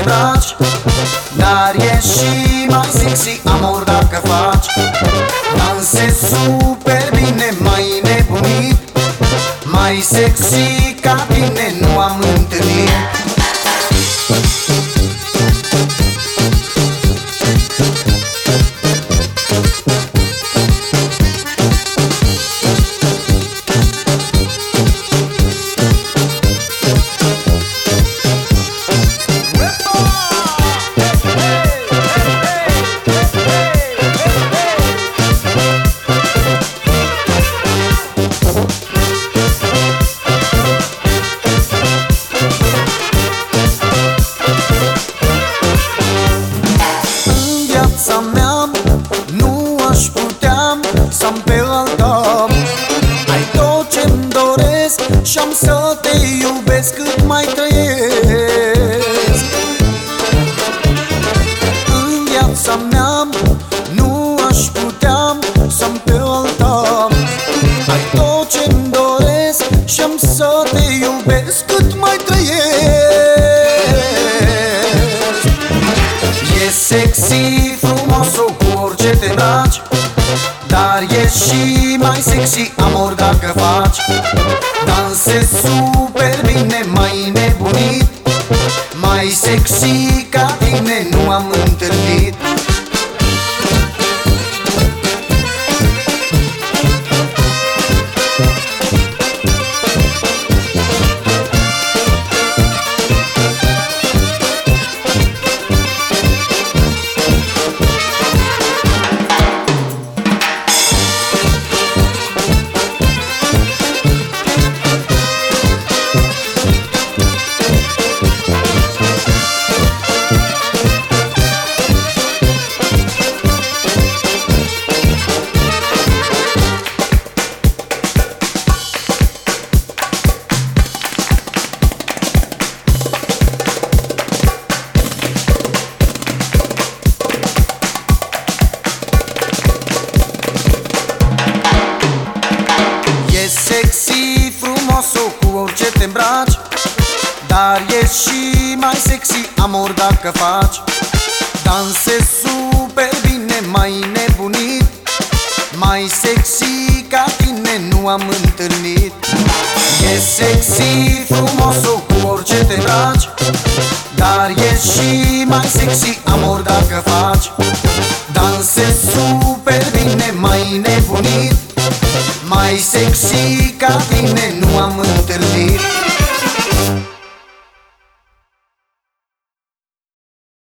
îmbraci, dar e și mai sexy amor dacă faci. Dansezi super bine, mai nebunit, mai sexy ca tine nu am întâlnit. Nu aș putea să-mi pe alta. Ai tot ce-mi doresc și-am să te iubesc cât mai trăiesc. În viața mea nu aș putea să-mi pe alta. Ai tot ce-mi doresc și-am să te iubesc cât mai trăiesc. E sexy frumosul cu orice te îmbraci, dar e și mai sexy amor dacă faci. Dansezi super bine, mai nebunit, mai sexy ca tine nu am întâlnit. Sexy, frumosul cu orice te îmbraci, dar e și mai sexy amor dacă faci. Dansezi super bine, mai nebunit, mai sexy ca tine nu am întâlnit. E sexy, frumosul cu orice te îmbraci, dar e și mai sexy amor dacă faci. Dansezi super bine, mai nebunit, mai sexy ca tine nu am întâlnit.